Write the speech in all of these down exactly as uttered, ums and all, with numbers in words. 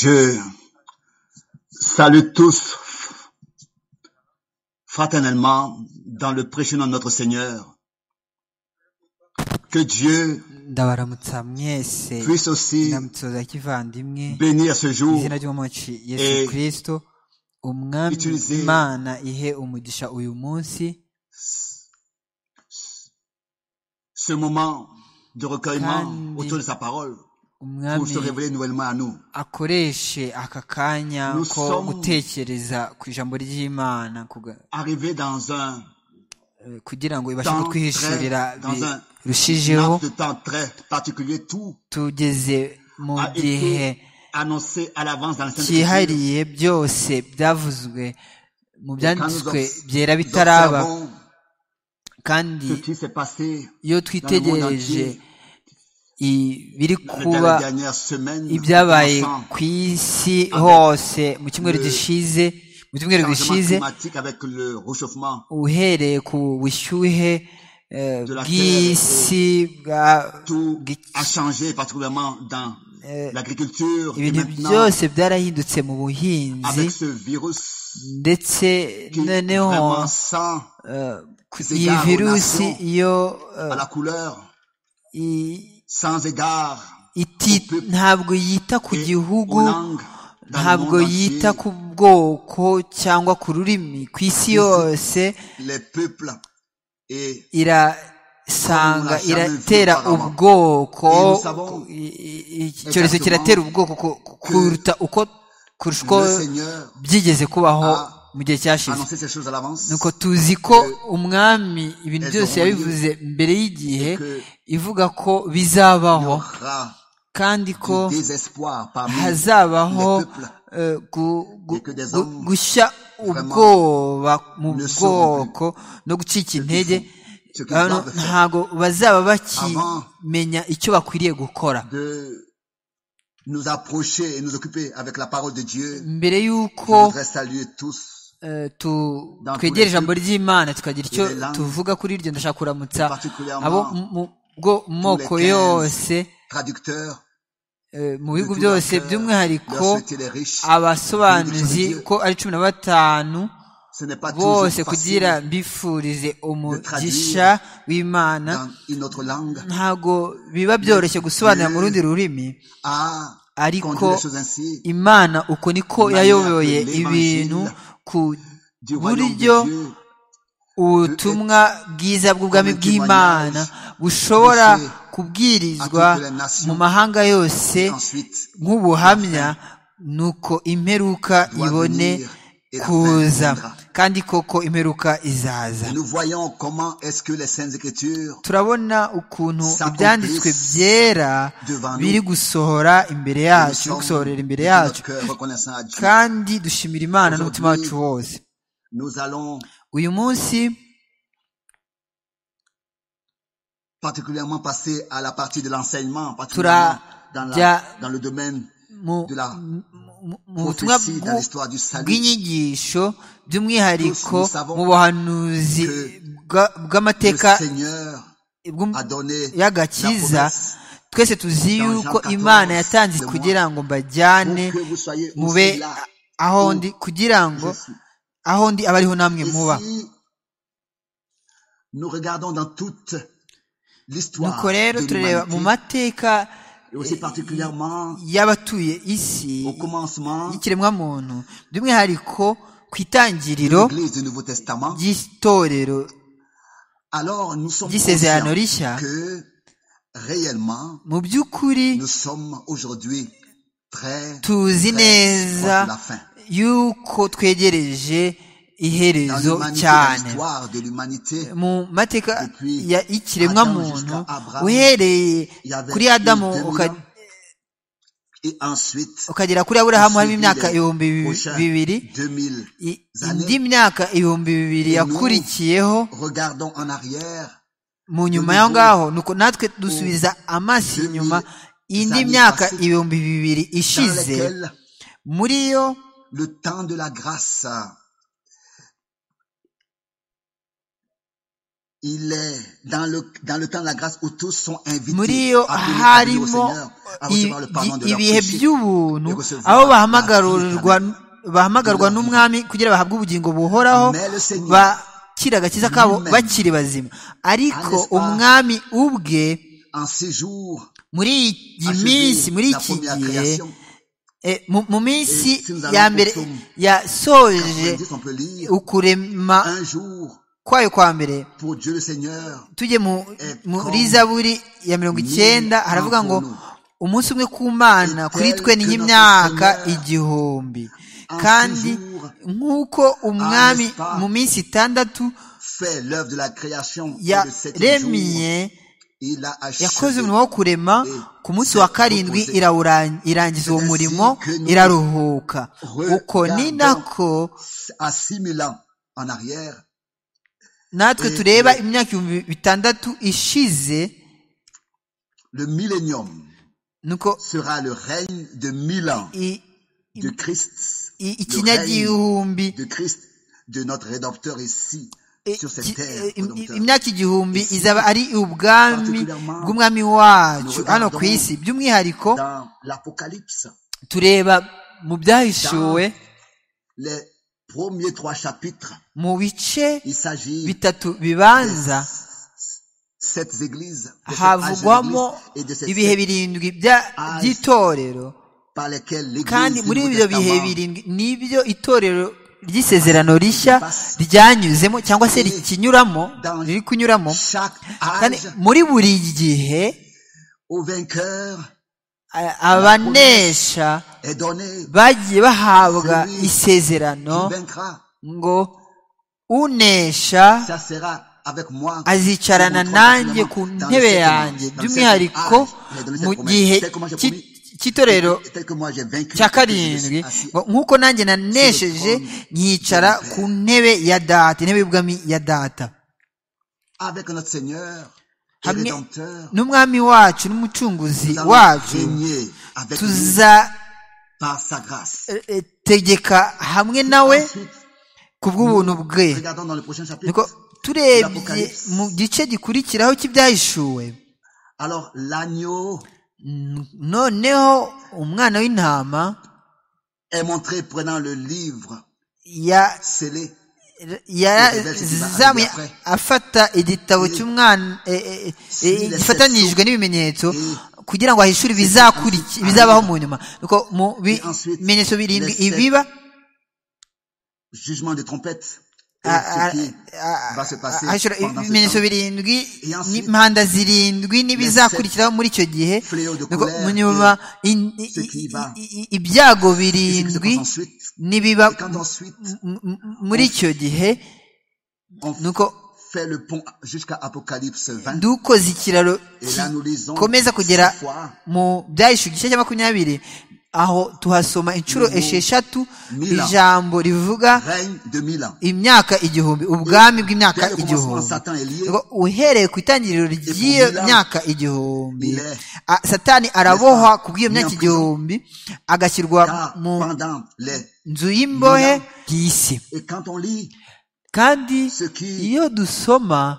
Je salue tous fraternellement dans le précieux nom de notre Seigneur. Que Dieu ndabaramutsa mwese puisse aussi ndamutsoza kivandimwe bénir ce jour izina ry'umuci Yesu et Kristo umwami utiliser Imana ihe umugisha uyu munsi ce moment de recueillement kandi autour de sa parole pour umwami se révéler nouvellement à nous. akoreshe aka kanya Nous ko sommes gutekereza ku ijambo ry'Imana kuga- Arrivés dans un eh, kugira ngo ibashe temps kutwihishurira très, dans un birushijeho. laps de temps très particulier, tout Tugeze mu a gihe été annoncé à l'avance dans la Sainte Écriture. cyihariye byose byavuzwe mu Et quand nous byanditswe obs- byera bitaraba, observons kandi ce qui s'est passé iyo dans le monde twitegereje entier ibiri dans les kuba dernières semaines, ibyabaye commençant ku isi avec hose mu cyumweru le gishize mu cyumweru changement gishize climatique avec le réchauffement uhereye ku bushyuhe eh, de la bw'isi bwa tout bw'iki- a changé, particulièrement dans eh, l'agriculture et ibintu maintenant byose byarahindutse mu buhinzi, avec ce virus ndetse qui noneho vraiment sent eh, ku- ses iyi égards aux virusi nations, iyo à la couleur, eh, i- sans égard iti au peuple ntabwo yita ku et gihugu, aux langues dans le ntabwo monde yita entier, ku bwoko cyangwa ku rurimi, ku isi yose les peuples et irasanga, Comme on l'a jamais vu iratera auparavant. ubwoko. Et nous savons I- i- iki cyorezo exactement kiratera ubwoko ku- ku- que kuruta uko kurusha uko le Seigneur byigeze kubaho a mu gihe cyashize. annoncé ces choses à l'avance nuko tuzi ko que umwami ibintu elles byose auront yabivuze mbere y'igihe, et que ivuga ko il y bizabaho aura kandi ko du désespoir parmi hazabaho les peuples eh, gu- gu- et que des gu- hommes gushya vraiment ubwoba mu ne sauront plus bwoko no gucika ce qu'ils intege. font, ce qu'ils Abantu doivent faire ntago bazaba avant bakimenya icyo bakwiriye gukora de nous approcher et nous occuper avec la parole de Dieu. mbere Je y'uko voudrais saluer tous, eh, tu- dans tous twegera les ijambo peuples ry'Imana tukagira icyo et les langues, tuvuga kuri iryo. Ndashaka et kuramutsa abo particulièrement mu mu bwo- mu tous les moko quinze yose, traducteurs eh, mu de bihugu tout leur byose, cœur, leur by'umwihariko souhaiter les riches bénédictions de abasobanuzi Dieu. ko ari cumi na batanu Ce n'est pas toujours bose kugira facile mbifurize umugisha traduire w'Imana. dans une autre langue, Ntago biba byoroshye gusobanura mu rundi rurimi, à ariko conduire les choses ainsi, Imana uko niko de manière yayoboye que ibintu l'évangile ku du royaume buryo de Dieu ubutumwa bwiza bw'ubwami comme un bw'Imana témoignage bushobora poussé kubwirizwa à toutes les nations, mu mahanga yose et ensuite nk'ubuhamya, nuko imperuka doit ibone venir et la fin kuza. viendra. Kandi koko imperuka izaza. Et nous voyons comment est-ce que les Saintes Écritures Turabona ukuntu s'accomplissent ibyanditswe byera devant biri nous. gusohora imbere Et nous yacu, sommes gusohorera imbere de tout yacu, notre cœur reconnaissants à Dieu. kandi dushimira Imana n'umutima Aujourd'hui, wacu wose. nous allons Uyu munsi particulièrement passer à la partie de l'enseignement, particulièrement dans, la, turajya dans le domaine mu de la mu- mu butumwa prophétie, dans l'histoire du salut. bw'inyigisho, by'umwihariko Tous nous savons mu buhanuzi que bwa- Le bw'amateka Seigneur bw'um- a donné la y'agakiza. promesse Twese tuzi dans yuko Jean Imana quatorze yatanze de kugira ngo pour mbajyane que vous soyez mube aussi là aho où ndi, kugira ngo je suis. aho ndi abe ariho namwe muba. Ici, nous regardons dans toute Nuko l'histoire rero de turareba mu l'humanité mateka et aussi particulièrement y'abatuye isi au commencement y'ikiremwamuntu, by'umwihariko ku de itangiriro l'Église du Nouveau Testament. ry'itorero Alors nous sommes ry'isezerano conscients rishya. que réellement Mu by'ukuri nous sommes aujourd'hui très tuzi très neza proches de la fin. yuko twegereje Dans iherezo l'humanité, dans cyane. l'histoire de l'humanité, Mu mateka Depuis ya- y'ikiremwamuntu, Adam jusqu'à Abraham, uhereye il y avait kuri Adamu eu deux mille uka- ans, et ensuite ukagera kuri Aburahamu harimo suivi imyaka les ibihumbi bi- prochains bibiri, deux mille i- années. indi myaka ibihumbi bibiri Et nous yakurikiyeho regardons en arrière mu nyuma de y'aho nouveau ngaho, nuko natwe dusubiza amaso deux mille inyuma indi années myaka passées, ibihumbi bibiri dans ishize, lesquelles muri yo le temps de la grâce il est dans le, dans le temps de la grâce où tous sont invités muri yo à venir au harimo Seigneur, à recevoir le pardon de leurs ibihe péchés, by'ubuntu et recevoir aho la vie bahamagarwa éternelle. bahamagarwa n'umwami kugira bahabwe ubugingo buhoraho Mais le Seigneur bakira agakiza kabo lui-même, bakiri bazima ariko n'est-ce pas, umwami ubwe en six jours, muri iyi achevé minsi muri la iki première gihe création. eh, mu mu minsi Et si nous allons ya au mbere psaume yasoje quatre-vingt-dix, on peut lire ukurema un jour kwayo kwa mbere. pour Dieu le Seigneur. Tujye mu- Et muri comme zaburi ya mirongo icyenda mille haravuga ans ngo pour nous. umunsi umwe ku mana Et kuri tel twe ni que notre nk'imyaka Seigneur igihumbi en kandi six jours nk'uko umwami n'est-ce pas, mu minsi itandatu fait l'œuvre de la création et le septième jour, yaremye il a yakoze achevé. umurimo wo kurema ku munsi wa karindwi irawuran- irangiza uwo murimo iraruhuka uko ni nako À six mille ans en arrière, natwe tureba imyaka ibihumbi bitandatu ishize le millénium nuko sera le règne de mille ans i- de Christ, i- le règne ikinyagihumbi de Christ, de notre Rédempteur ici, i- sur cette ki- terre. im- Rédempteur. imyaka igihumbi Ici, izaba ari ubwami particulièrement, bw'umwami wacu nous hano ku regardons isi by'umwihariko Dans l'Apocalypse, tureba mu byahishuwe les premiers trois chapitres, mu bice il s'agit bitatu bibanza sept églises, de cette havugwamo âge d'église et de ces ibihe sept birindwi bya- âges by'itorero par lesquels kandi l'église du muri Nouveau ibyo bihe Testament birindwi nibyo itorero ry'isezerano rishya ryanyuzemo cyangwa se rikinyuramo riri kunyuramo chaque kandi âge muri buri gihe au vainqueur a- abanesha est donné bagiye bahabwa celui isezerano qui vaincra. ngo unesha Ça sera avec moi azicarana sur mon trône nanjye particulièrement ku dans le ntebe septième yanjye âge, dans le by'umwihariko septième âge, il a donné cette mu promesse. gihe Tel que moi j'ai cy'i- promis, cy'itorero tel que moi j'ai vaincu, cya tel que je suis karindwi assis ngo nk'uko nanjye nanesheje nkicara ku ntebe ya data intebe y'ubwami ya data avec notre Seigneur et hamwe Rédempteur, n'umwami wacu n'umucunguzi nous allons wacu régner avec lui par sa grâce. tuzategeka hamwe nawe Ensuite, ku bw'ubuntu bwe regardons dans le prochain chapitre. niko turebye mu gice gikurikiraho cy'ibyahishuwe Alors l'agneau N- noneho umwana w'intama est montré prenant le livre ya scellé. yazamuye afata igitabo cy'umwana e- e- e- gifatanijwe n'ibimenyetso kugira ngo ahishure ibizakuriki ibizabaho mu nyuma nuko mu bimenyetso birindwi ibiba Jugement de trompette. Et a- ce a- qui a- va se passer ahishura pendant ce ibimenyetso temps. birindwi Et ensuite, n'impanda zirindwi n'ibizakurikiraho muri icyo gihe fléau de nuko colère mu nyuma et in- ce qui va. i- i- ibyago Et ce qui se birindwi passe ensuite. nibiba Et quand ensuite, m- m- muri icyo gihe on nuko fait le pont jusqu'à Apocalypse vingt. dukoze ikiraro Et là, nous lisons gikomeza kugera six fois mu byahishu igice cya makumyabiri aho tuhasoma inshuro Nubu esheshatu mila. ijambo rivuga règne de mille ans. imyaka igihumbi ubwami bw'imyaka Dès le commencement, igihumbi Satan est lié. Ngo uhereye ku itangiriro ry'iyo mila, myaka igihumbi il est, a- satani arabohwa pas, ku bw'iyo mis en myaka prison. igihumbi agashyirwa Car mu pendant les nzu y'imbohe mila, y'isi et quand on lit kandi ce qui iyo dusoma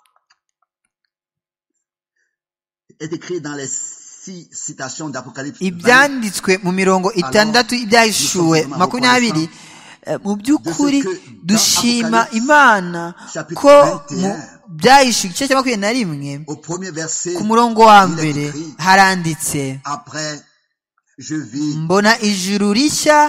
est écrit dans les six citations d'Apocalypse vingt, ibyanditswe mu mirongo itandatu ibyahishuwe makumyabiri eh, mu by'ukuri dushima imana ko mu byahishuwe igice cya makumyabiri na rimwe au premier verset, ku murongo wa il est mbere écrit, haranditse après je vis mbona ijuru rishya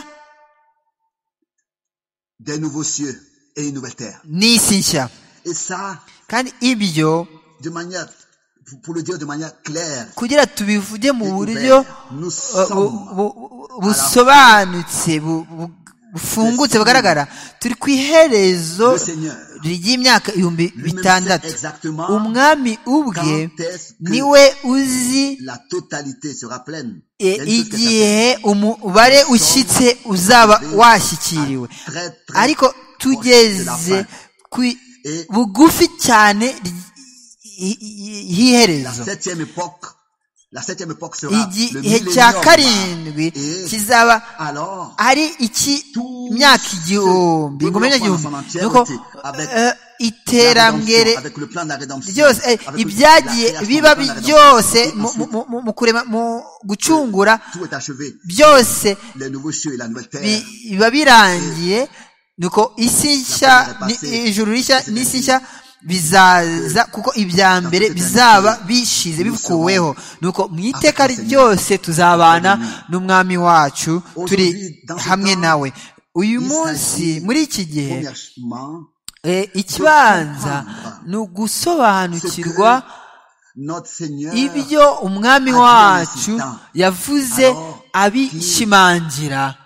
des nouveaux cieux et une nouvelle terre. n'isi nshya Et ça, kandi ibyo de manière, pour le dire de manière claire, kugira tubivuge mu et buryo ouverte, nous uh, bu- sommes bu- busobanutse bu- bu- bufungutse bugaragara turi ku iherezo le Seigneur. ry'imyaka ibihumbi Lui-même sait bitandatu exactement umwami ubwe quand est-ce que niwe uzi la totalité sera pleine. e- Il y a une chose qui est certaine. igihe umubare ushyitse uzaba washyikiriwe Très, très ariko proche de la tugeze fin. ku Et bugufi cyane la h'iherezo septième époque, la septième époque sera le igihe cya millénium. karindwi Et kizaba alors, ari iki tous myaka igihumbi ceux ingoma qui y'igihumbi croient en son nuko entièreté, avec eh, iterambere avec le plan de la rédemption, ryose avec ibyagiye la création biba du plan de la byose rédemption, mu- et ensuite, mu- mu- mu kurema mu gucungura tout est achevé, byose les nouveaux cieux et la nouvelle terre, bi- biba birangiye nuko isi nshya ni- ijuru rishya n'isi nshya bizaza kuko ibya mbere bizaba bishize bikuweho nuko mu iteka ryose tuzabana n'umwami wacu turi hamwe nawe uyu munsi muri iki gihe premièrement, eh, ikibanza ni ugusobanukirwa notre Seigneur ibyo umwami wacu yavuze abishimangira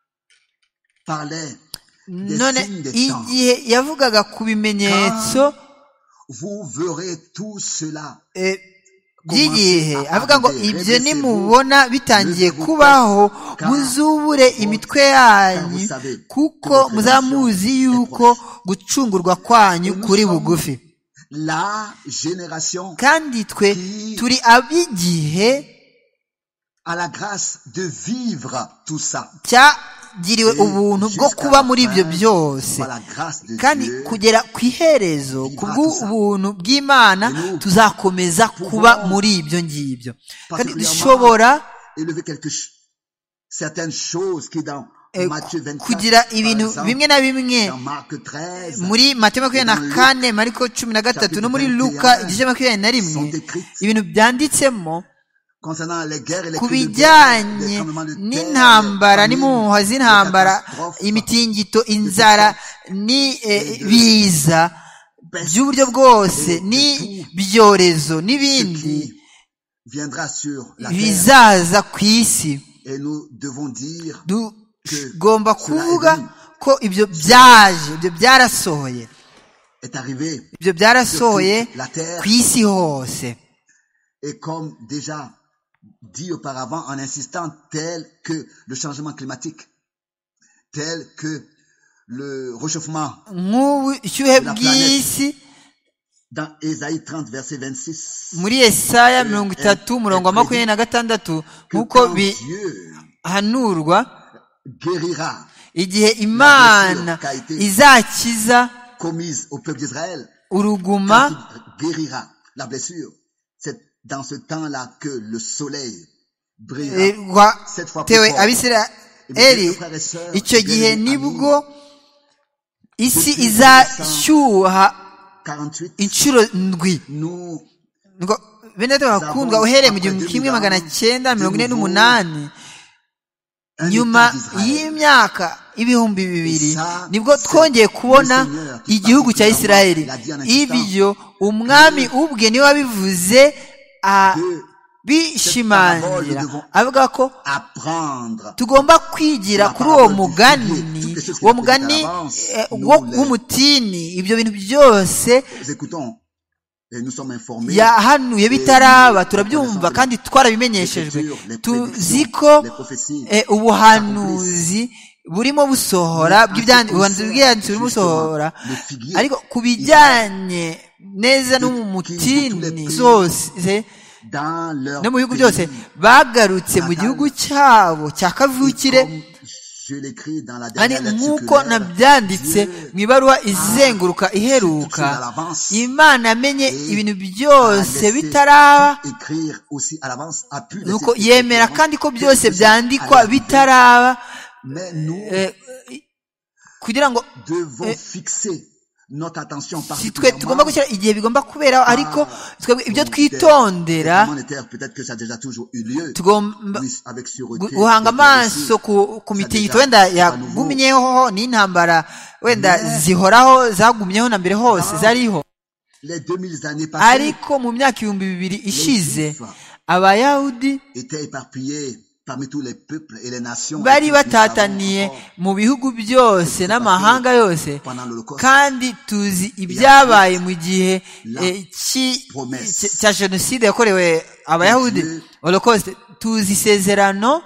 parlait des none signes des temps. igihe yavugaga ku bimenyetso Vous verrez tout cela. eh, by'igihe avuga ngo ibyo nimubona bitangiye kubaho muzubure imitwe yanyu kuko muzamuzi yuko gucungurwa kwanyu kuri bugufi La génération kandi twe turi ab'igihe a la grâce de vivre tout ça. cyagiriwe ubuntu bwo kuba muri ibyo byose Par la grâce de kandi Dieu, kugera ku iherezo ku bw'ubuntu bw'imana tuzakomeza kuba muri ibyo ngibyo kandi dushobora élever quelque ch- certaines choses qui dans eh, Matthieu vingt-quatre, kugira par ibintu exemple, bimwe na bimwe dans Marc treize, muri Matayo makumyabiri na kane Mariko cumi na gatatu no muri Luka igice makumyabiri na rimwe ibintu byanditsemo concernant les guerres et les ku cris de guerre, les bijyanye tremblements de terre, n'intambara les famines, n'impuha les z'intambara catastrophes, imitingito inzara n'ibiza by'uburyo bwose n'ibyorezo ce n'ibindi qui viendra sur la terre. bizaza ku isi Et nous devons dire tugomba kuvuga ko ibyo byaje ibyo byarasohoye est arrivé ibyo byarasohoye sur toute la terre. ku isi hose Et comme déjà dit auparavant en insistant, tel que le changement climatique, tel que le réchauffement, nk'ubushyuhe bw'isi dans Ésaïe trente, verset vingt-six, muri Yesaya mirongo itatu umurongo wa makumyabiri na gatandatu que nk'uko quand Dieu bihanurwa guérira igihe imana izakiza commise au peuple d'Israël, uruguma quand il guérira la blessure, c'est dans ce temps-là que le soleil brillera cette fois plus rwatewe fort. abisirayeli icyo gihe nibwo isi izashyuha quarante-huit, inshuro ndwi nous ngo bene data bakundwa uhereye mu gihumbi kimwe magana cyenda mirongo ine n'umunani nyuma y'imyaka ibihumbi bibiri nibwo twongeye kubona igihugu cya Isirayeli ibyo umwami ubwe niwe wabivuze bishimangira avuga ko tugomba kwigira kuri uwo mugani uwo mugani w'umutini ibyo bintu byose yahanuye bitaraba turabyumva kandi twarabimenyeshejwe tuzi ko ubuhanuzi burimo busohora bw'ibyanditswe burimo busohora ariko ku bijyanye neza no mu mutini zose no mu bihugu byose bagarutse mu gihugu cyabo cya kavukire kandi nk'uko nabyanditse mu ibaruwa izenguruka iheruka imana yamenye ibintu byose bitaraba nuko yemera kandi ko byose byandikwa bitaraba kugira ngo si twe tugomba gushyira igihe bigomba kuberaho ariko ibyo twitondera tugomba guhanga amaso ku mitingito wenda yagumyeho n'intambara wenda zihoraho zagumyeho na mbere hose zariho ariko mu myaka ibihumbi bibiri ishize abayahudi bari batataniye mu bihugu byose n'amahanga yose kandi tuzi ibyabaye mu gihe cya jenoside yakorewe abayahudi holocaust tuzi isezerano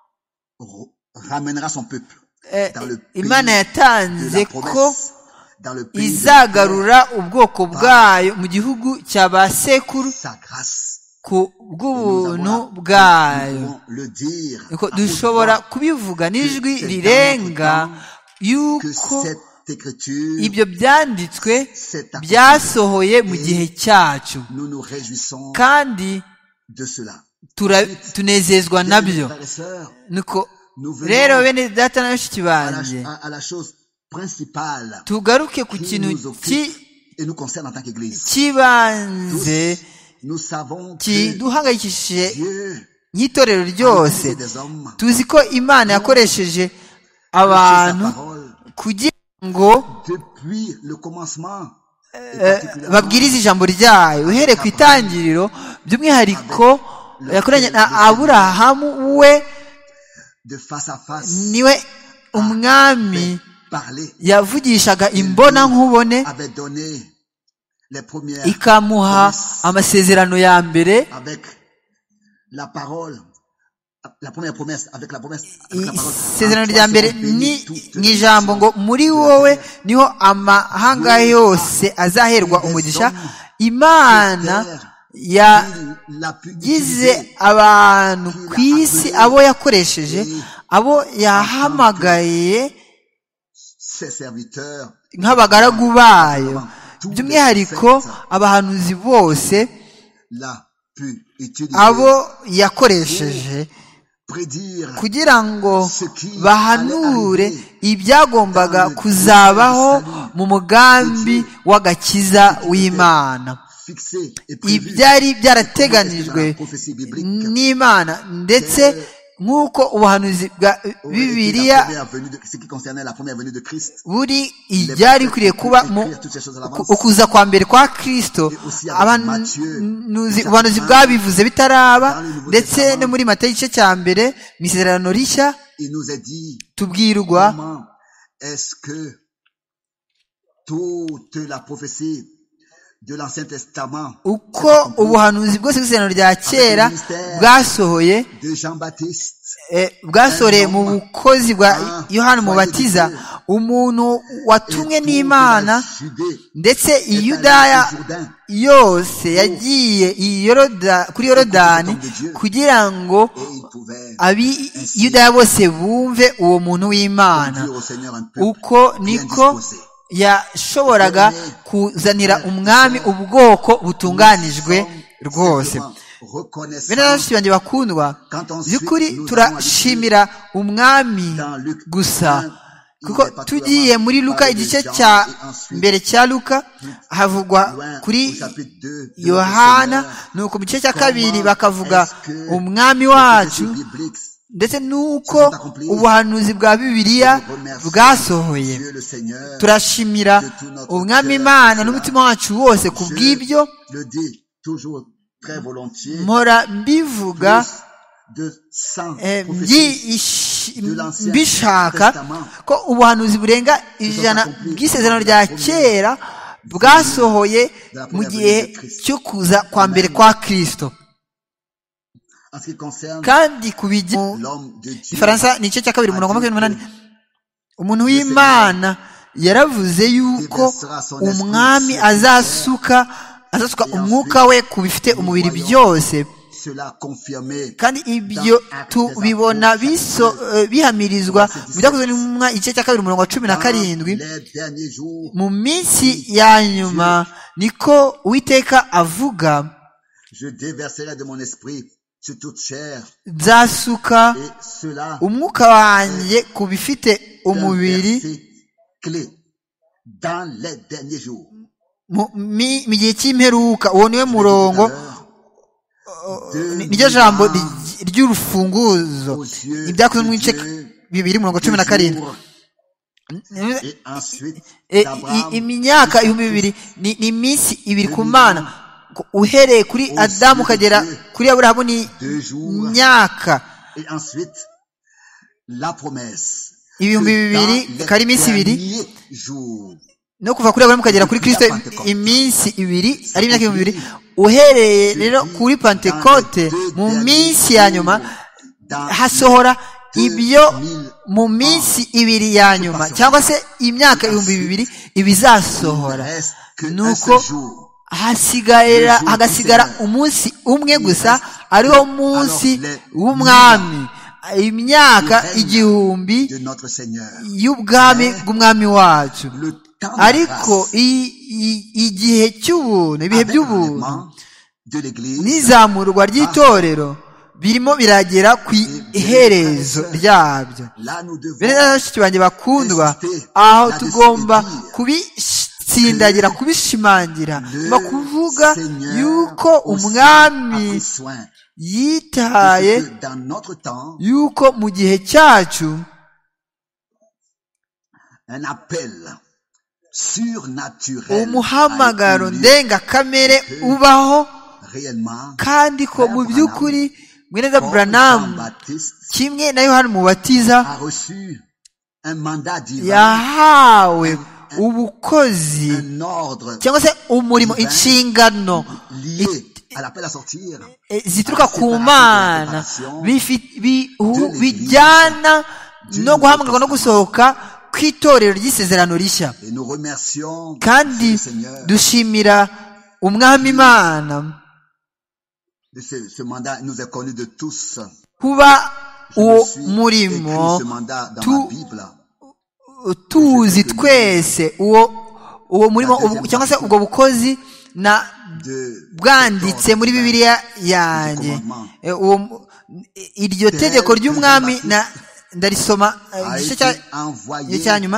imana yatanze ko izagarura ubwoko bwayo mu gihugu cya ba sekuru ku bw'ubuntu bwayo dushobora kubivuga n'ijwi rirenga yuko écriture ibyo byanditswe s'est accompli. byasohoye mu gihe cyacu Nous nous réjouissons kandi de cela. tura- tunezezwa Bien, nabyo frères et sœurs, nuko nous rero venons bene data na bashiki à banjye la, à, à la chose principale tugaruke ku qui kintu nous occupe ki- et nous concerne en tant qu'Église. cy'ibanze Nous savons que kiduhangayikishije Dieu nk'itorero a ryose utilisé des hommes tuzi ko imana yakoresheje sa abantu parole kugira ngo depuis le commencement eh, babwirize ijambo ryayo uhereye ku itangiriro by'umwihariko yakoranye na aburahamu we de face à face niwe umwami parler yavugishaga imbona nkubone avait donné les premières ikamuha promesses amasezerano ya mbere avec la parole la première promesse avec la promesse avec la parole isezerano rya mbere ni mu ijambo ngo muri wowe niho amahanga yose azaherwa umugisha imana yagize abantu ku isi abo yakoresheje abo yahamagaye ses serviteurs nk'abagaragu bayo by'umwihariko abahanuzi bose l'a pu utiliser abo yakoresheje prédire kugira ngo bahanure ibyagombaga kuzabaho mu mugambi w'agakiza w'imana fixé et prévu ibyari byarateganijwe n'imana ndetse nk'uko ubuhanuzi bwa bibiliya ce qui concernait la première venue de Christ buri ibyari bikwiriye kuba mu ukuza kwa mbere kwa kristo ubuhanuzi bwabivuze bitaraba ndetse no muri Matayo igice cya mbere mu isezerano rishya il nous est dit tubwirwa comment est-ce que toute la prophétie de l'Ancien Testament uko ubuhanuzi bwose bw'isezerano rya kera bwasohoye de Jean-Baptiste bwasoreye mu bukozi bwa Yohana Umubatiza umuntu watumwe n'Imana ndetse iyudaya yose yagiye kuri Yorodani kugira ngo abi Yudaya bose bumve uwo muntu w'Imana uko niko yashoboraga kuzanira umwami ubwoko butunganijwe rwose bene bashiki banjye bakundwa by'ukuri turashimira umwami gusa kuko tugiye muri Luka igice cya mbere cya Luka havugwa kuri Yohana nuko mu gice cya kabiri bakavuga umwami wacu ndetse nuko ubuhanuzi bwa Bibiliya bwasohoye turashimira umwami Imana n'umutima wacu wose kubw'ibyo mpora mbivuga mbishaka ko ubuhanuzi burenga ijana bw'isezerano rya kera bwasohoye mu gihe cyo kuza kwa mbere kwa Kristo kandi ku bijya Ifaransa ni igice cya kabiri umurongo wa makumyabiri n'umunani umuntu w'Imana yaravuze yuko umwami azasuka azasuka umwuka we ku bifite umubiri byose kandi ibyo tubibona bihamirizwa mu byakozwe n'intumwa igice cya kabiri umurongo wa cumi na karindwi mu minsi ya nyuma niko Uwiteka avuga nzasuka umwuka wanjye ku bifite umubiri mu gihe cy'imperuka uwo niwe murongo niryo jambo ry'urufunguzo ibyakozwe mu bice bibiri mirongo cumi na karindwi imyaka ibihumbi bibiri ni iminsi ibiri ku Mana uhereye kuri Adamu ukagera kuri Aburahamu ni imyaka ibihumbi bibiri ikaba ari iminsi ibiri no kuva kuri Aburahamu ukagera kuri Kristo iminsi ibiri ari imyaka ibihumbi bibiri uhereye rero kuri Pentekote mu minsi ya nyuma hasohora ibyo mu minsi ibiri ya nyuma cyangwa se imyaka ibihumbi bibiri ibizasohora nuko hasigara hagasigara umunsi umwe gusa ariwo munsi w'umwami imyaka igihumbi de notre Seigneur. y'ubwami Mais bw'umwami wacu le temps de ariko grâce i- i- igihe cy'ubuntu ibihe avec by'ubuntu l'enlèvement de l'Église n'izamurwa ry'itorero birimo biragera ku iherezo ryabyo. là nous bene devons bashiki banjye bakundwa, insister aho là-dessus tugomba et dire kubitsindagira kubishimangira le no kuvuga Seigneur yuko aussi umwami a pris soin de yitaye ce que dans notre temps yuko mu gihe cyacu un appel surnaturel umuhamagaro a eu lieu ndengakamere ubaho, réellement kandi ko mu by'ukuri mwene comme Branham Jean-Baptiste kimwe na Yohana Umubatiza a reçu un mandat divin, yahawe ubukozi un ordre cyangwa se umurimo, divin inshingano lié à l'appel à sortir eh, zituruka ku Mana bifi- bihu- bijyana no guhamagarwa no gusohoka kw'itorero ry'isezerano rishya. et nous remercions Kandi le Seigneur dushimira umwami Imana de ce, ce mandat nous est connu de tous. kuba Je me uwo suis murimo écrit ce mandat dans tu- ma Bible. tuzi twese uwo uwo murimo ubu- cyangwa se ubwo bukozi na De bwanditse muri Bibiliya yanjye. Eh, uwo mu- iryo tegeko ry'umwami na ndarisoma eh, a igice été cya igice envoyé cya nyuma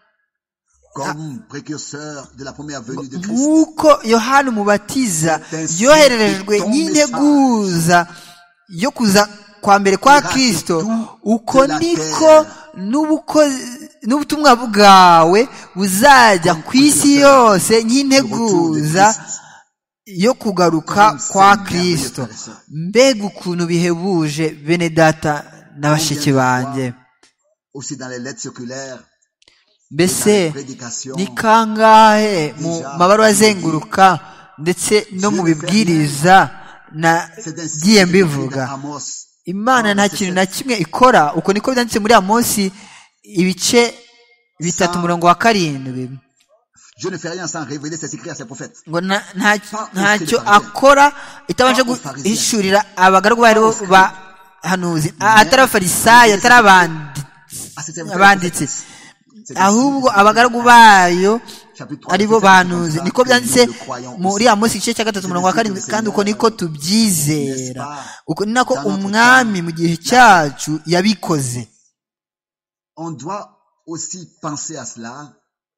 comme précurseur de la première venue de Christ. nk'uko Yohana Umubatiza yohererejwe nk'integuza yo kuza kwa mbere kwa Kristo, uko niko n'ubukozi n'ubutumwa bwawe buzajya ku isi yose nk'integuza yo kugaruka kwa Kristo. Mbega ukuntu bihebuje bene data na bashiki banjye! Aussi dans les lettres circulaires, Mbese ni kangahe mu mabaruwa azenguruka ndetse no mu bibwiriza nagiye mbivuga, Imana nta kintu na kimwe ikora. Uko niko byanditse muri Amosi ibice bitatu umurongo wa karindwi, je ne fais rien sans révéler ses secrets à ses prophètes. ngo nta- nta- ntacyo akora itabanje guhishurira abagaragu bariho bahanuzi, atari abafarisayo, atari abandi- À cette époque, abanditsi, c'est ahubwo ici, abagaragu bayo chapitre trois, aribo verset sept, bahanuzi. comme ça, Niko que byanditse nous le croyons muri aussi. Amosi igice cya gatatu umurongo wa karindwi, kandi uko niko tubyizera. Uko ni nako umwami mu gihe cyacu yabikoze. On doit aussi penser à cela.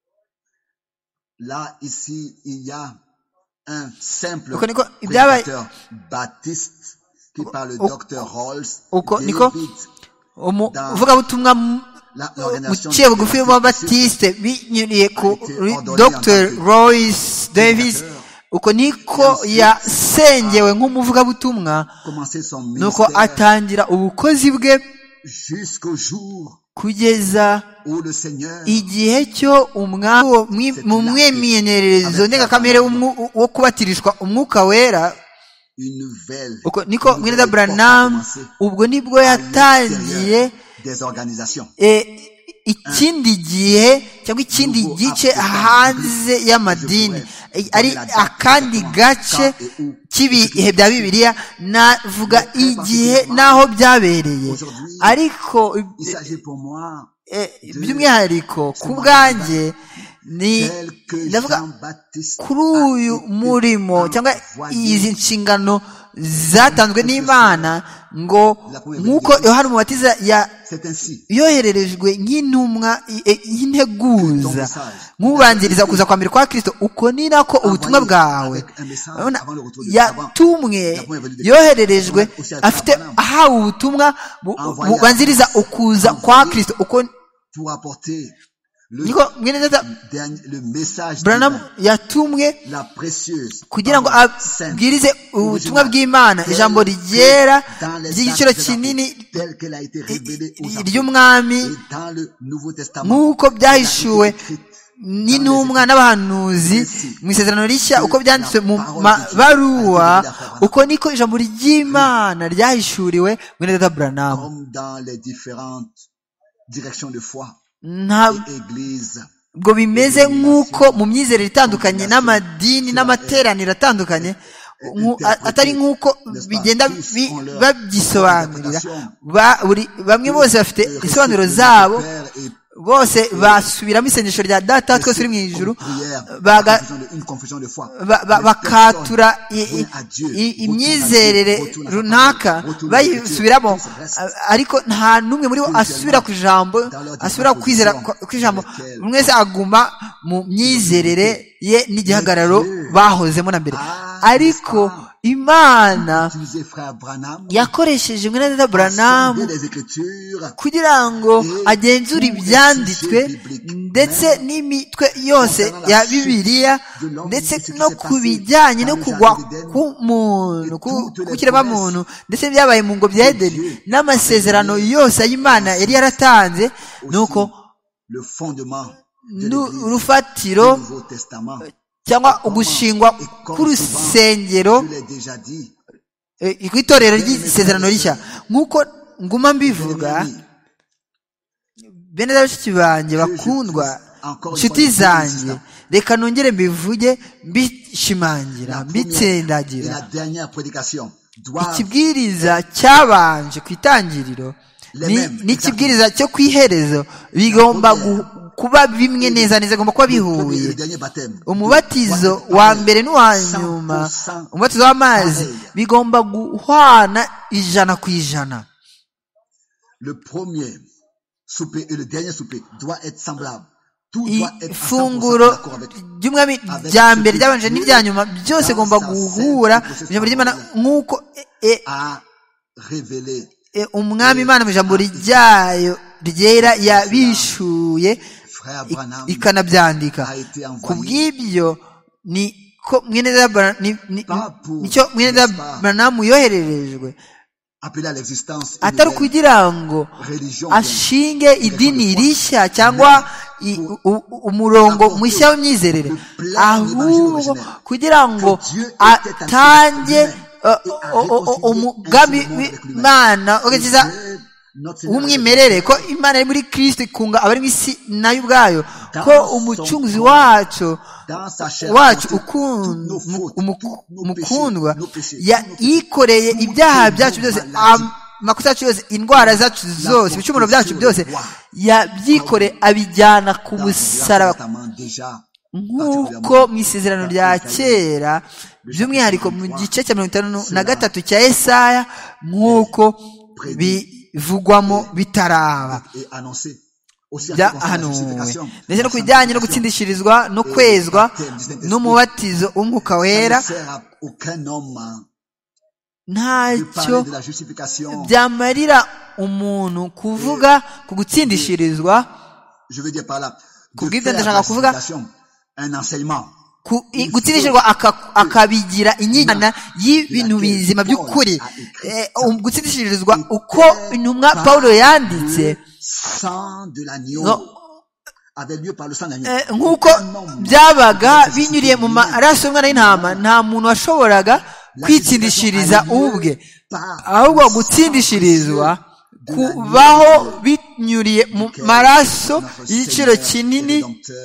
Là, ici, il y a un simple Uko niko ibyabaye- prédicateur baptiste qui par le Uko- docteur Rolls, uko niko David, umuvugabutumwa mu la- l'organisation uciye bugufi w'ababatiste binyuriye kuri ordonné Doctor en tant que Royce Davis, uko niko yasengewe nk'umuvugabutumwa, commencer son nuko ministère atangira ubukozi bwe jusqu'au jour kugeza où le Seigneur igihe cyo umwami mu mwimenyerezo ndengakamere w'umwu- wo kubatirishwa umwuka wera. une nouvelle, Uko niko une Mwene nouvelle Branham époque a commencé ubwo nibwo à yatangiye l'intérieur des organisations. e, ikindi gihe cyangwa ikindi gice hanze y'amadini, E, ari akandi gace k'ibihe bya Bibiliya, navuga igihe n'aho byabereye. Ariko Il s'agit pour moi e, by'umwihariko ku bwanjye ni tel que ndavuga Jean-Baptiste kuri uyu murimo cyangwa izi nshingano zatanzwe n'Imana, ngo nk'uko Yohana Umubatiza ya c'est ainsi. yohererejwe nk'intumwa e- y'integuza nk'ubanziriza kuza kwa mbere kwa Kristo, uko ni nako ubutumwa bwawe urabona, yatumwe yohererejwe afite ahawe ubutumwa bu- bubanziriza ukuza kwa Kristo. Uko Pour apporter le, niko mwene data dernier- le message Branham divin, yatumwe la précieuse kugira ngo parole sainte, abwirize ubutumwa originale, bw'Imana, telle ijambo que ryera dans les ry'igiciro actes des kinini apôtres, telle qu'elle a été révélée aux apôtres, ry'umwami, et dans le Nouveau Testament, nk'uko byahishuwe elle a été écrite n'intumwa n'abahanuzi mu isezerano rishya, uko byanditswe mu mabaruwa, uko niko ijambo ry'Imana ryahishuriwe mwene data Branham. comme dans les différentes directions de foi Ntabwo et églises. bimeze nk'uko mu myizerere itandukanye n'amadini n'amateraniro atandukanye, atari nk'uko bigenda babyisobanurira. Bamwe bose bafite isobanuro zabo, bose basubiramo isengesho rya Data twese uri mu ijuru, bakatura imyizerere runaka bayisubiramo, ariko nta n'umwe muri bo asubira ku ijambo, asubira kwizera kw'ijambo. Buri wese aguma mu myizerere ye n'igihagararo bahozemo na mbere. Ariko Imana yakoresheje mwene Data Branham kugira ngo agenzure ibyanditswe ndetse n'imitwe yose ya Bibiliya, ndetse no ku bijyanye no kugwa k'umuntu, k'ikiremwamuntu, ndetse byabaye mu ngobyi ya Edeni, n'amasezerano yose y'Imana yari yaratanze. Nuko urufatiro cyangwa ugushingwa k'urusengero kw'itorero ry'isezerano rishya, nk'uko nguma mbivuga, bene bashiki banjye bakundwa, inshuti zanjye, reka nongere mbivuge mbishimangira mbitsindagira. Ikibwiriza cyabanje ku itangiriro n'ikibwiriza cyo ku iherezo bigomba kuba bimwe neza neza, agomba kuba bihuye. Umubatizo wa mbere n'uwa nyuma, umubatizo w'amazi, bigomba guhwana ijana ku ijana. Ifunguro ry'umwami rya mbere, ryabanje n'irya nyuma, byose bigomba guhura ijambo ry'Imana, nk'uko umwami Imana mu ijambo ryayo ryera yabishuye ikanabyandika. Ku bw'ibyo niko mwene nicyo mwene Branham yohererejwe, atari kugira ngo ashinge idini rishya cyangwa umurongo mushya w'imyizerere, ahubwo kugira ngo atange umugambi w'Imana ugakiza w'umwimerere, ko Imana ari muri Kristo ikunga abari mu isi nayo ubwayo, ko umucunguzi wacu wacu umukundwa yikoreye ibyaha byacu byose, amakosa yacu yose, indwara zacu zose, ibicumuro byacu byose yabyikoreye, abijyana ku musaraba, nk'uko mu isezerano rya kera, by'umwihariko mu gice cya mirongo itanu na gatatu cya Yesaya, nk'uko bivugwamo bitaraba byahanuwe. Ndetse no ku bijyanye no gutsindishirizwa no kwezwa n'umubatizo w'umwuka wera, ntacyo byamarira umuntu kuvuga ku gutsindishirizwa. Ku bw'ibyo ndashaka kuvuga gutsindishirwa akabigira inyana y'ibintu bizima by'ukuri, gutsindishirizwa uko intumwa Pawulo yanditse, nk'uko byabaga binyuriye mu maraso y'umwana w'intama. Nta muntu washoboraga kwitsindishiriza ubwe, ahubwo gutsindishirizwa kubaho binyuriye mu maraso y'igiciro kinini,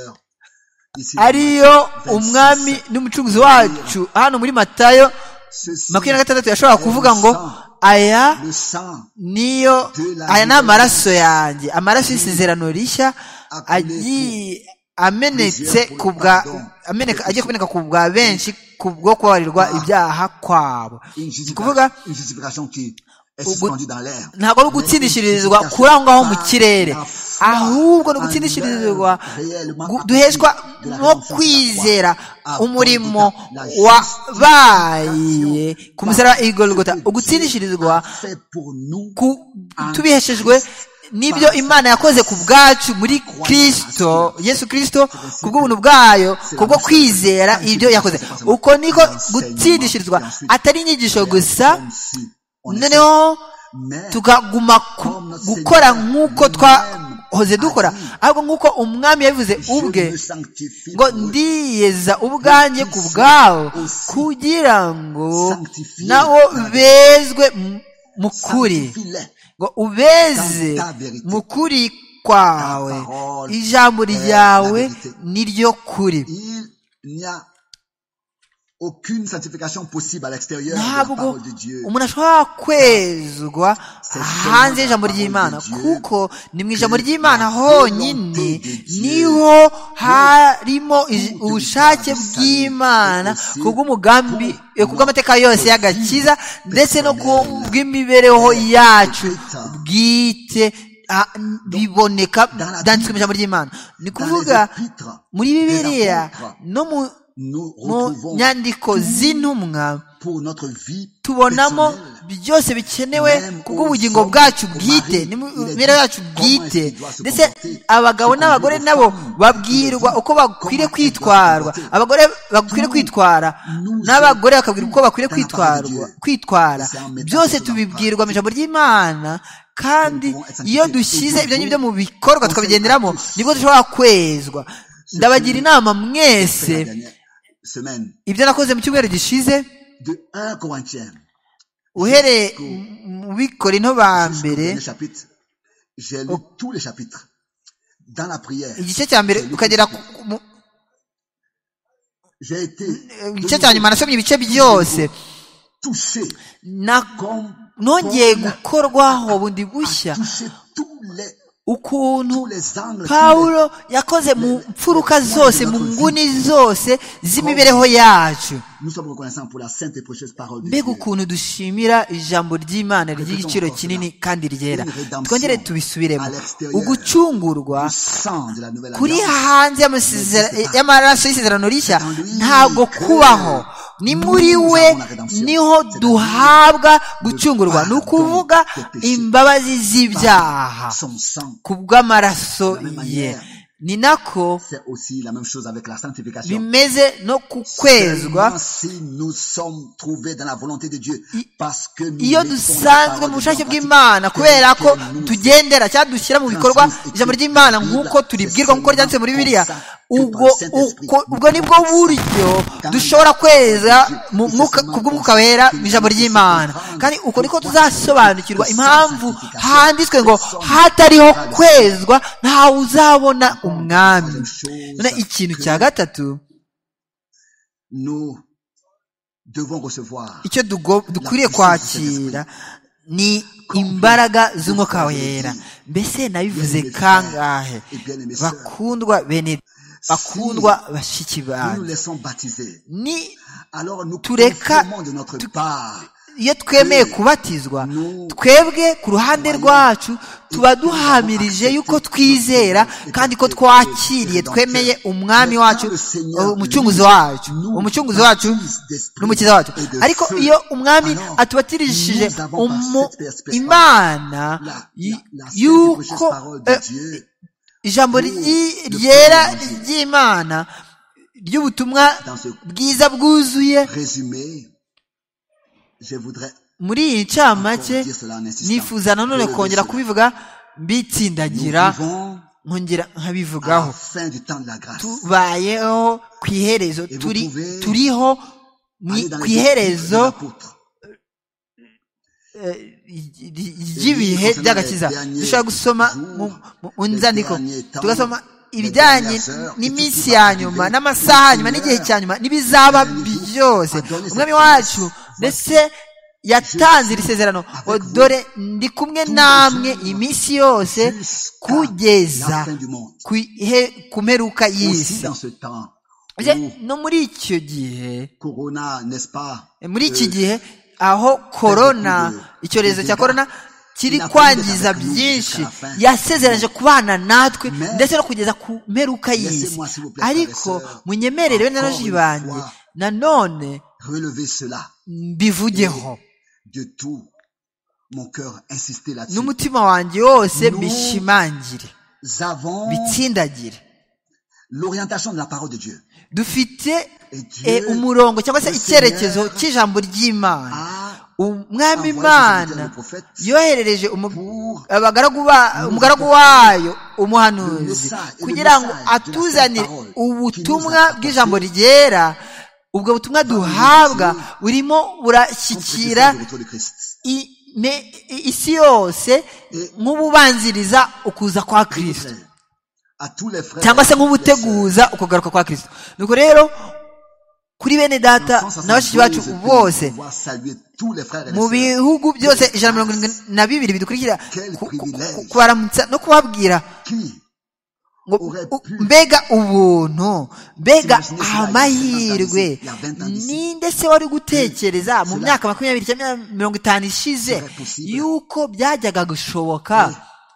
ariyo umwami n'umucunguzi wacu. Hano muri Matayo makumyabiri na gatandatu yashobora kuvuga ngo aya niyo aya ni amaraso yanjye, amaraso y'isezerano rishya agiye amenetse ku bwa ameneka agiye kumeneka ku bwa benshi kubwo kubabarirwa ibyaha kwabo. Ni kuvuga ntabwo ari ugutsindishirizwa kuri aho ngaho mu kirere, ahubwo ni ugutsindishirizwa duheshwa no kwizera umurimo wabaye ku musaraba i Golgotha, ugutsindishirizwa tubiheshejwe n'ibyo Imana yakoze ku bwacu muri Kristo Yesu Kristo, ku bw'ubuntu bwayo, kubwo kwizera ibyo yakoze. Uko niko gutsindishirizwa, atari inyigisho gusa noneho tukaguma gukora nk'uko twahoze dukora, ahubwo nk'uko umwami yabivuze ubwe ngo ndiyeza ubwanjye ku bwawo kugira ngo nabo bezwe mu kuri, ngo ubeze mu kuri kwawe, ijambo ryawe niryo kuri. aucune sanctification possible à l'extérieur de la ntabwo parole de Dieu. umuntu ashobora kwezwa hanze y'ijambo ry'Imana, kuko ni mu ijambo ry'Imana honyine niho harimo ubushake bw'Imana kubw'umugambi kubw'amateka yose y'agakiza ndetse no kubw'imibereho yacu bwite biboneka byanditswe mu ijambo ry'Imana. Ni kuvuga muri Bibiliya no mu mu nyandiko z'intumwa tubonamo byose bikenewe kubw'ubugingo bwacu bwite n'imibereho yacu bwite, ndetse abagabo n'abagore nabo babwirwa uko bakwiriye kwitwarwa, abagore bakwiriye kwitwara n'abagore bakabwirwa uko bakwiriye kwitwarwa kwitwara byose tubibwirwa mu ijambo ry'Imana. Kandi iyo dushyize ibyo ngibyo mu bikorwa tukabigenderamo nibwo dushobora kwezwa. Ndabagira inama mwese, ibyo nakoze mu cyumweru gishize uhereye mu Bikorinto ba mbere igice cya mbere ukagera igice cya nyuma nasomye ibice byose, nongeye gukorwaho bundi bushya ukuntu Pawulo yakoze mu mfuruka zose, mu nguni zose z'imibereho yacu. Mbega ukuntu dushimira ijambo ry'Imana ry'igiciro kinini kandi ryera. Twongere tubisubiremo. Ugucungurwa kuri hanze y'amaraso y'isezerano rishya ntabwo kubaho, ni muri we niho duhabwa gucungurwa, ni ukuvuga imbabazi z'ibyaha kubw'amaraso ye. Ni nako bimeze no kukwezwa iyo dusanzwe mu bushake bw'Imana, kubera ko tugendera cyangwa dushyira mu bikorwa ijambo ry'Imana nk'uko turibwirwa, nk'uko ryanditse muri Bibiliya. ubwo ubwo nibwo buryo dushobora kweza kubw'umwuka wera mu ijambo ry'Imana, kandi uko niko tuzasobanukirwa impamvu handitswe ngo hatariho kwezwa ntawe uzabona umwami. None ikintu cya gatatu icyo dukwiriye kwakira ni imbaraga z'umwuka wera. Mbese nabivuze kangahe bakundwa bene bakundwa bashiki banjye, ni tureka iyo twemeye kubatizwa, twebwe ku ruhande rwacu tuba duhamirije yuko twizera kandi ko twakiriye, twemeye umwami wacu, umucunguzi wacu, umucunguzi wacu n'umukiza wacu. Ariko iyo umwami atubatirishije Imana yuko ijambo ryera ry'Imana ry'ubutumwa bwiza bwuzuye, muri iyi ncamake nifuza nanone kongera kubivuga mbitsindagira, nkongera nkabivugaho. Tubayeho ku iherezo, turi turiho ku iherezo ry'ibihe by'agakiza. Dushobora gusoma mu nzandiko tugasoma ibijyanye n'iminsi ya nyuma n'amasaha ya nyuma n'igihe cya nyuma n'ibizaba byose. Umwami wacu ndetse yatanze iri sezerano, dore ndi kumwe namwe iminsi yose kugeza ku mperuka y'isi. No muri icyo gihe, muri iki gihe aho korona, icyorezo cya korona kiri kwangiza byinshi, yasezeranje kubana natwe ndetse no kugeza ku mperuka y'isi. Ariko munyemerere n'abaji banjye nanone mbivugeho n'umutima wanjye wose, mbishimangire, bitsindagire. Dufite umurongo cyangwa se icyerekezo cy'ijambo ry'Imana. Umwami Imana yoherereje umugaragu wayo umuhanuzi kugira ngo atuzanire ubutumwa bw'ijambo ryera. Ubwo butumwa duhabwa burimo burashyikira isi yose nk'ububanziriza ukuza kwa Kristo, cyangwa se nk'ubuteguza ukugaruka kwa Kristo. Nuko rero kuri bene data na bashiki bacu bose mu bihugu byose ijana na mirongo irindwi na bibiri bidukurikira kubaramutsa no kubabwira mbega ubuntu, mbega amahirwe. Ninde se wari gutekereza mu myaka makumyabiri cyangwa mirongo itanu ishize yuko byajyaga gushoboka?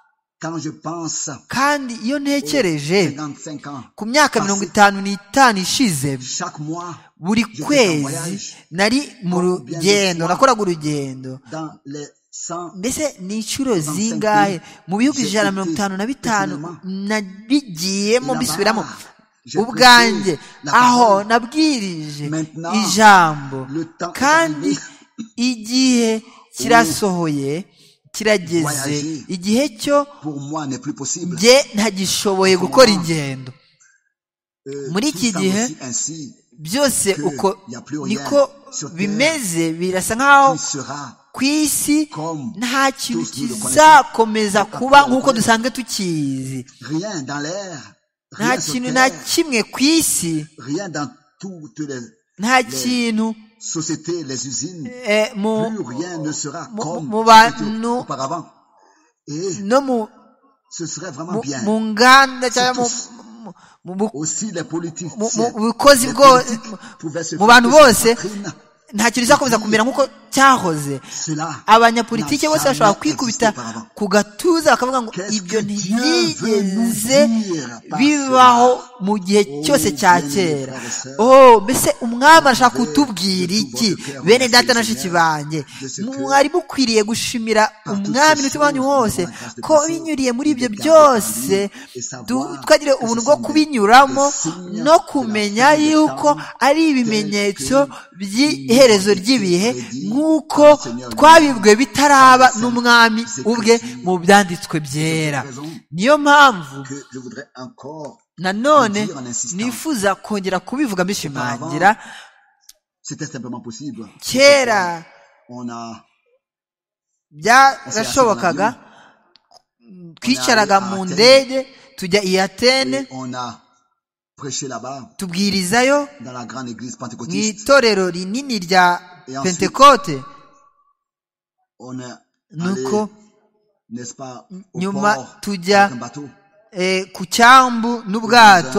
Kandi iyo ntekereje ku myaka mirongo itanu n'itanu ishize, buri kwezi nari mu rugendo, nakoraga urugendo. Mbese ni inshuro zingahe mu bihugu ijana na mirongo itanu na bitanu nabigiyemo mbisubiramo ubwanjye, aho nabwirije ijambo, kandi igihe kirasohoye, kirageze, igihe cyo njye ntagishoboye gukora ingendo. Muri iki gihe byose uko niko bimeze, birasa nkaho ku isi nta kintu kizakomeza kuba nk'uko dusanzwe tukizi. Nta kintu na kimwe ku isi, nta kintu mu bantu no mu nganda cyangwa mu bukozi bwose, mu bantu bose, nta kintu kizakomeza kumera nk'uko cyahoze. Abanyapolitike bose bashobora kwikubita ku gatuza bakavuga ngo ibyo ntibyigeze bibaho mu gihe cyose cya kera. Oh, mbese umwami arashaka kutubwira iki? Bene data na bashiki banjye, mwari mukwiriye gushimira umwami n'umutima wanyu wose ko binyuriye muri ibyo byose twagire ubuntu bwo kubinyuramo no kumenya yuko ari ibimenyetso by'iherezo ry'ibihe, nk'uko twabibwe bitaraba n'umwami ubwe mu byanditswe byera. Niyo mpamvu nanone nifuza kongera kubivuga mbishimangira. Kera byarashobokaga, twicaraga mu ndege tujya i Atene, tubwirizayo mu itorero rinini rya Pentekote. Nuko nyuma tujya ku cyambu n'ubwato,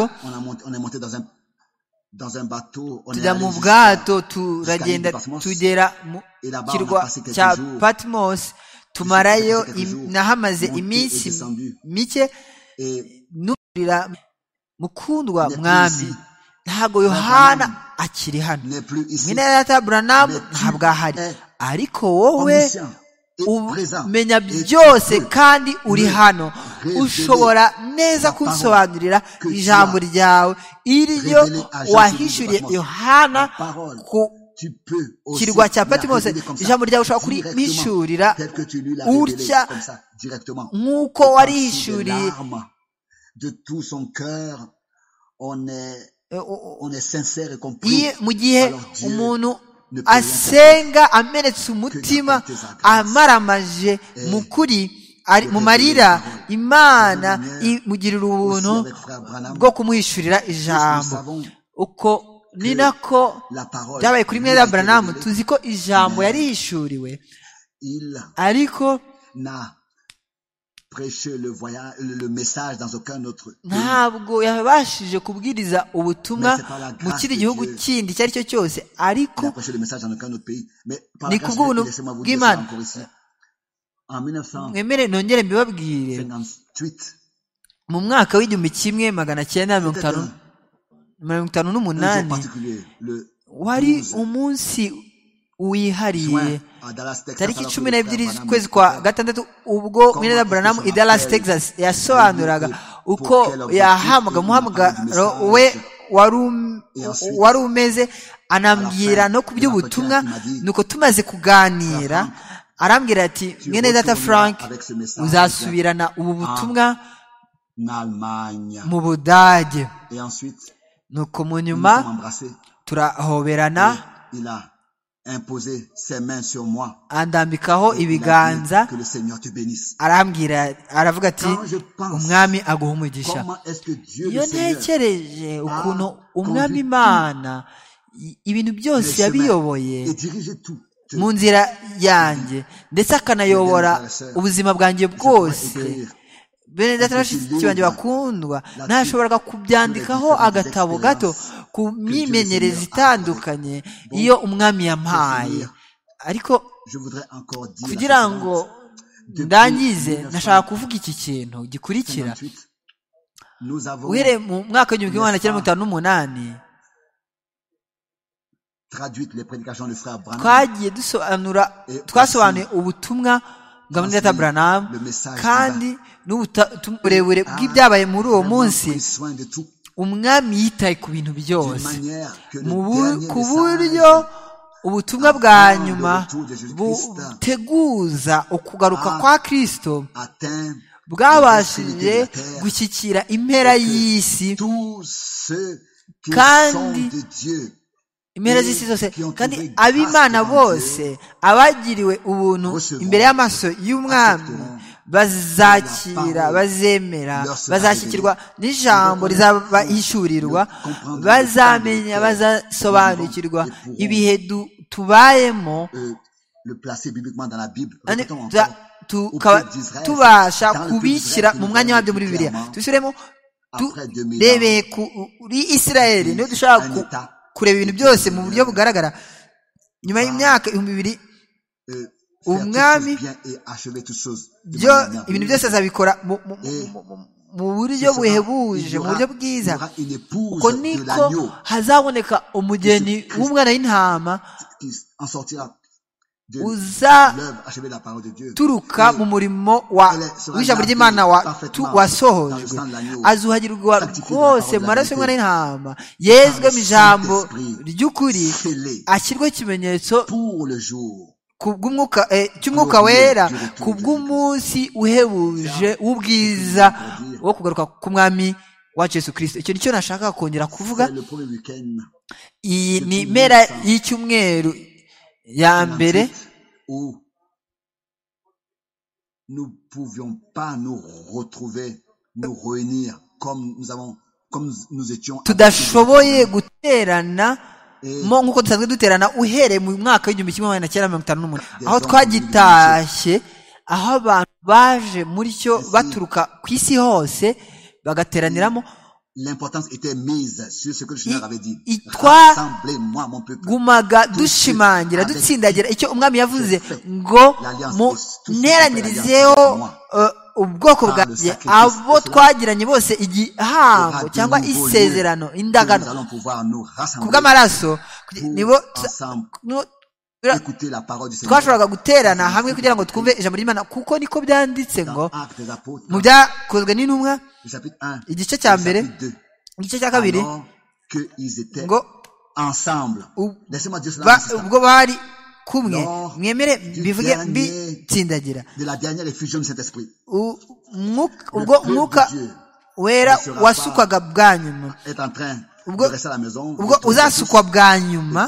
tujya mu bwato turagenda tugera mu kirwa cya Patmos, tumarayo nahamaze iminsi mike. Nurira mukundwa mwami, ntabwo Yohana akiri hano, mwene data Branham ntabwo ahari, ariko wowe umenya byose kandi uri hano, ushobora neza kunsobanurira ijambo ryawe iryo wahishuriye Yohana ku kirwa cya Patmos. Ijambo ryawe ushobora kurihishurira utya nk'uko warihishuriye mu gihe umuntu asenga amenetse umutima, amaramaje mu kuri, mu marira, Imana imugirira ubuntu bwo kumuhishurira ijambo. Uko ni nako byabaye kuri mwene Branham. Tuzi ko ijambo yarihishuriwe, ariko ntabwo yabashije kubwiriza ubutumwa mu kindi gihugu kindi icyo ari cyo cyose, ariko ni kubw'ubuntu bw'Imana. Mwemere nongere mbibabwire, mu mwaka w'igihumbi kimwe magana cyenda mirongo itanu n'umunani wari umunsi wihariye, tariki cumi n'ebyiri z'ukwezi kwa gatandatu, ubwo mwene Branham i Dallas, Texas yasobanuraga uko yahamagara umuhamagaro we wari umeze, anambwira no ku by'ubutumwa. Nuko tumaze kuganira arambwira ati, mwene data Frank, uzasubirana ubu butumwa mu Budage. Nuko mu nyuma turahoberana, andambikaho ibiganza, arambwira, aravuga ati, umwami aguha umugisha. Iyo ntekereje ukuntu umwami Imana ibintu byose mes chemins yabiyoboye et diriger tout. mu nzira yanjye ndetse akanayobora ubuzima bwanjye bwose. bene data bashiki banjye bakundwa, ntashobora kubyandikaho agatabo gato ku myimenyereze itandukanye iyo umwami yampaye. ariko kugira ngo ndangize ndashaka kuvuga iki kintu gikurikira. uhereye mu mwaka w'igihumbi kimwe magana cyenda mirongo itanu n'umunani twagiye dusobanura twasobanuye ubutumwa bwa Mwene Branham kandi n'uburebure bw'ibyabaye muri uwo munsi. umwami yitaye ku bintu byose ku buryo ubutumwa bwa nyuma buteguza ukugaruka kwa Kristo bwabashije gushyikira impera y'isi kandi impera z'isi zose, kandi ab'Imana bose abagiriwe ubuntu imbere y'amaso y'umwami bazakira, bazemera, bazashyikirwa n'ijambo rizabahishurirwa, bazamenya, bazasobanukirwa ibihe tubayemo, tukaba tubasha kubishyira mu mwanya wabyo muri Bibiliya. tubisubiremo turebeye kuri Isirayeli, niyo dushobora kureba ibintu byose mu buryo bugaragara. nyuma y'imyaka ibihumbi bibiri umwami byo ibintu byose azabikora mu buryo buhebuje, mu buryo bwiza. uko niko hazaboneka umugeni w'umwana w'intama uzaturuka mu murimo w'ijambo ry'Imana wasohojwe, azuhagirwa rwose mu maraso y'umwana w'intama, yezwe mu ijambo ry'ukuri, ashyirweho ikimenyetso cy'umwuka wera ku bw'umunsi uhebuje w'ubwiza wo kugaruka k'umwami wacu Yesu Kristo. icyo nicyo nashaka kongera kuvuga. iyi ni impera y'icyumweru ya mbere nous pouvions pas nous retrouver nous réunir comme nous avons comme nous étions tudashoboye guterana mo nkuko dusanzwe duterana uhereye mu mwaka w'igihumbi kimwe magana cyenda mirongo itanu n'umunani aho twagitashye, aho abantu baje muri cyo baturuka ku isi hose bagateraniramo. L'importance était mise sur ce que le Seigneur avait dit. Rassemblez-moi mon peuple. gumaga dushimangira dutsindagira icyo umwami yavuze ngo muneranyirizeho ubwoko bwanjye abo twagiranye bose igihango cyangwa isezerano, indagano kubw'amaraso, nibo twashoboraga guterana hamwe kugira ngo twumve ijambo ry'Imana, kuko niko byanditse ngo mu byakozwe n'intumwa igice cya mbere igice cya kabiri ngo ubwo bari kumwe, mwemere bivuge bitsindagira ubwo umwuka wera wasukwaga bwa nyuma, ubwo uzasukwa bwa nyuma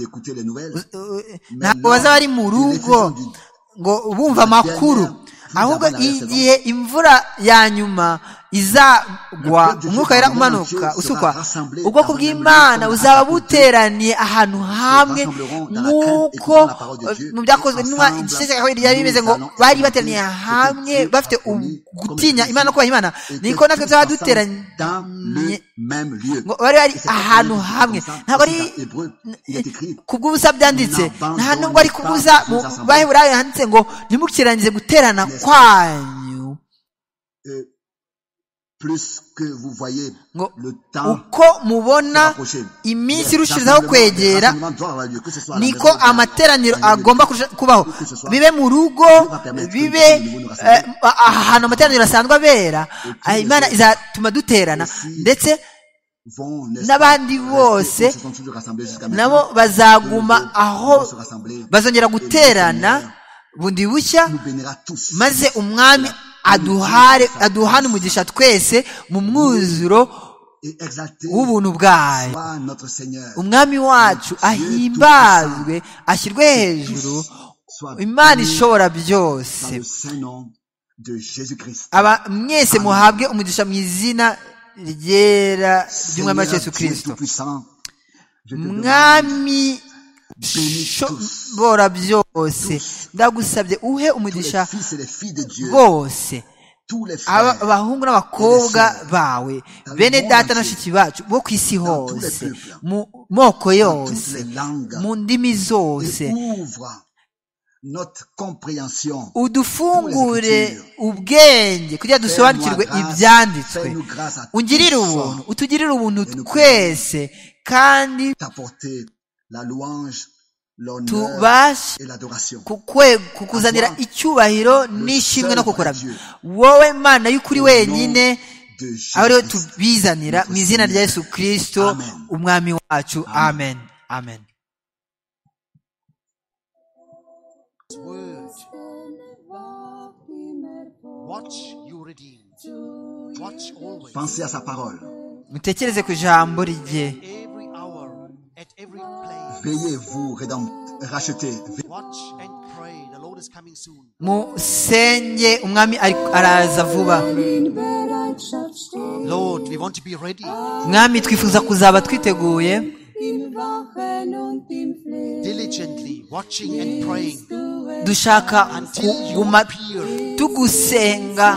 ntabwo bazaba bari mu rugo ngo bumva amakuru, ahubwo igihe imvura ya nyuma izagwa, umwuka wera umanuka usukwa, ubwoko bw'Imana buzaba buteraniye ahantu hamwe nk'uko mu byakozwe n'intumwa igice cya kabiri byari bimeze, ngo bari bateraniye hamwe bafite gutinya Imana no kubaha Imana. niko natwe tuzaba duteraniye ngo bari bari ahantu hamwe, ntabwo ari kubw'ubusa byanditse, nta nubwo ari kubw'ubusa mu Baheburayo handitse ngo ntimukirangize guterana kwanyu. ngo uko mubona iminsi irushirizaho kwegera niko amateraniro agomba kubaho, bibe mu rugo, bibe ahantu amateraniro asanzwe abera. Imana izatuma duterana, ndetse n'abandi bose nabo bazaguma aho, bazongera guterana bundi bushya, maze umwami aduhare aduhane umugisha twese mu mwuzuro w'ubuntu bwayo. umwami wacu ahimbazwe, ashyirwe hejuru, Imana ishobora byose. aba mwese muhabwe umugisha mu izina ryera ry'umwami wacu Yesu Kristo. mwami shobora byose ndagusabye uhe umugisha bose abahungu n'abakobwa bawe bene data na bashiki bacu bo ku isi hose mu moko yose mu ndimi zose udufungure ubwenge kugira dusobanukirwe ibyanditswe ungirire ubuntu utugirire ubuntu twese kandi tubashe kukuzanira icyubahiro n'ishimwe no kukuramya wowe Mana y'ukuri wenyine ariyo tubizanira mu izina rya Yesu Kristo umwami wacu amen amen. Pensez à sa parole. Mutekereze ku ijambo rye. Veillez vous racheter. Musenge umwami araza vuba. Lord, we want to be ready. Mwami twifuza kuzaba twiteguye. Diligently watching and praying. Dushaka kuguma tugusenga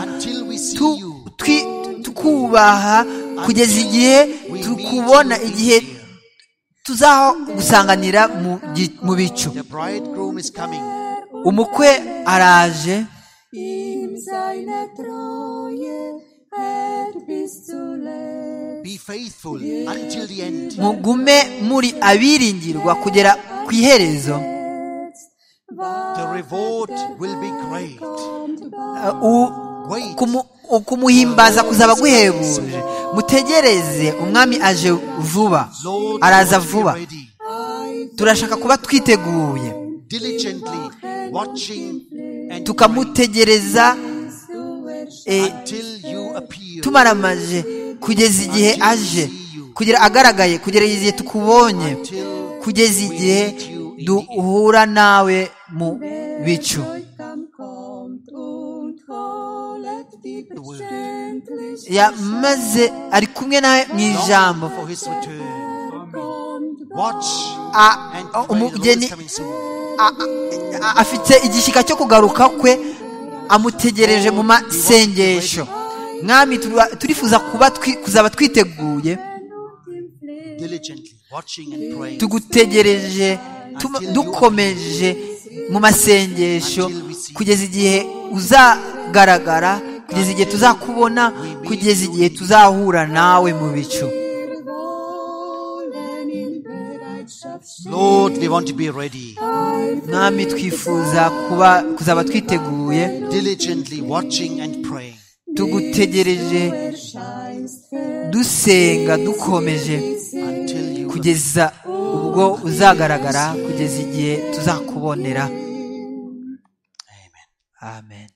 tukubaha kugeza igihe tukubona igihe tuzaho gusanganira mu bicu. Umukwe araje Be faithful until the end. Mugume muri abiringirwa kugera ku iherezo. The reward will be great. Ukumuhimbaza kuzaba guhebuje. Mutegereze umwami aje vuba, araza vuba. Turashaka kuba twiteguye tukamutegereza tumaramaje kugeza igihe aje, kugera agaragaye, kugera igihe tukubonye, kugeza igihe duhura nawe mu bicu. Yamaze ari kumwe nawe mu ijambo. Umugeni afite igishika cyo kugaruka kwe, amutegereje mu masengesho. Mwami turifuza kuba kuzaba twiteguye tugutegereje dukomeje mu masengesho kugeza igihe uzagaragara, kugeza igihe tuzakubona, kugeza igihe tuzahura nawe mu bicu. Lord, we want to be ready. Mwami twifuza kuba kuzaba twiteguye Diligently watching and praying. Tugutegereje dusenga dukomeje kugeza ubwo uzagaragara, kugeza igihe tuzakubonera. Amen. Amen.